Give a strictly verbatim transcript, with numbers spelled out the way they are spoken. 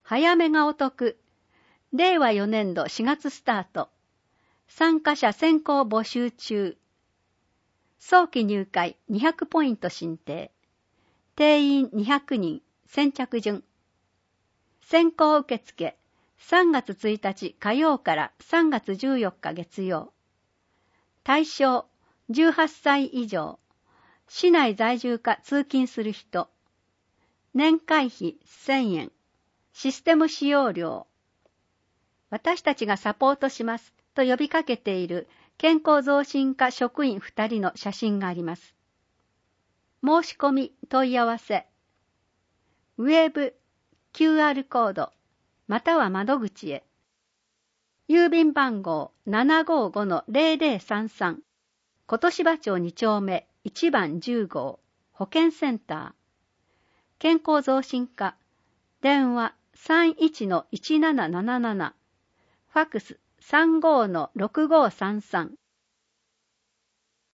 早めがお得。れいわよねんどしがつスタート。参加者先行募集中。早期入会にひゃくポイント申請。定員にひゃくにん、先着順。先行受付、さんがつついたち火曜からさんがつじゅうよっか月曜。対象、じゅうはっさい以上。市内在住か通勤する人。年会費せんえん。システム使用料。私たちがサポートしますと呼びかけている健康増進課職員ふたりの写真があります。申し込み問い合わせ。ウェブ、キューアール コード、または窓口へ。郵便番号 ななごーごのゼロゼロさんさん。琴芝町に丁目いちばんじゅうごう、保健センター。健康増進課。電話 さんいちのいちななななな。ファックス さんごーのろくごーさんさん。